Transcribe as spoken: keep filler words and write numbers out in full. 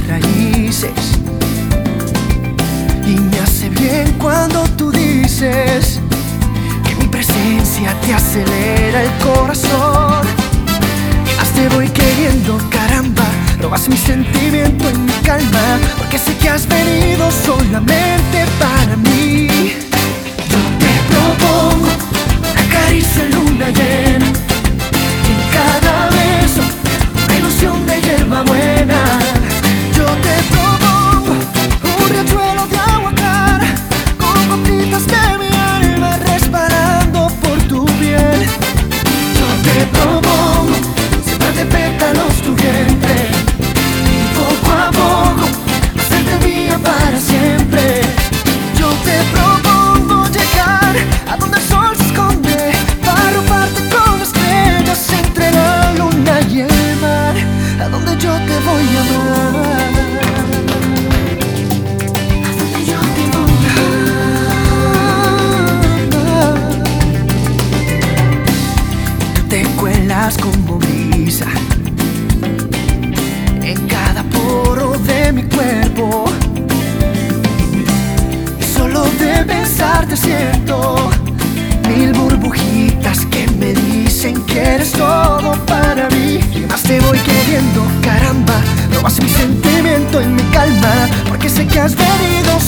raíces. Y me hace bien cuando tú dices que mi presencia te acelera el corazón. Y más te voy queriendo, caramba. Robas mi sentimiento y mi calma, porque sé que has venido solamente para mí. Yo te propongo una caricia en luna llena, y en cada beso una ilusión de hierba buena. Yo te propongo un riachuelo de agua clara, con gotitas de mi alma resbalando por tu piel. Yo te propongo sembrar de pétalos tu vientre, poco a poco hacerte mía para siempre. Yo te propongo llegar a donde el sol se esconde, para robarte con estrellas entre la luna y el mar, a donde yo te voy a amar, a donde yo te voy a amar. Tú te cuelas como brisa en cada poro de mi cuerpo, y solo de pensarte siento mil burbujitas que me dicen que eres todo para mí. Y más te voy queriendo, caramba. Robas mi sentimiento y mi calma, porque sé que has venido